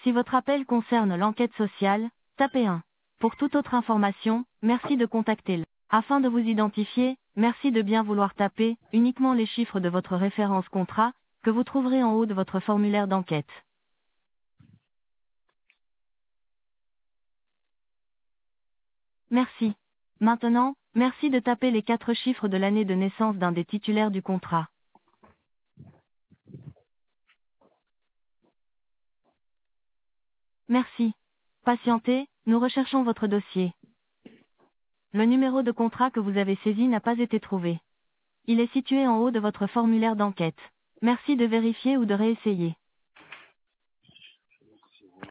Si votre appel concerne l'enquête sociale, tapez 1. Pour toute autre information, merci de contacter le. Afin de vous identifier, merci de bien vouloir taper uniquement les chiffres de votre référence contrat, que vous trouverez en haut de votre formulaire d'enquête. Merci. Maintenant, merci de taper les 4 chiffres de l'année de naissance d'un des titulaires du contrat. Merci. Patientez, nous recherchons votre dossier. Le numéro de contrat que vous avez saisi n'a pas été trouvé. Il est situé en haut de votre formulaire d'enquête. Merci de vérifier ou de réessayer.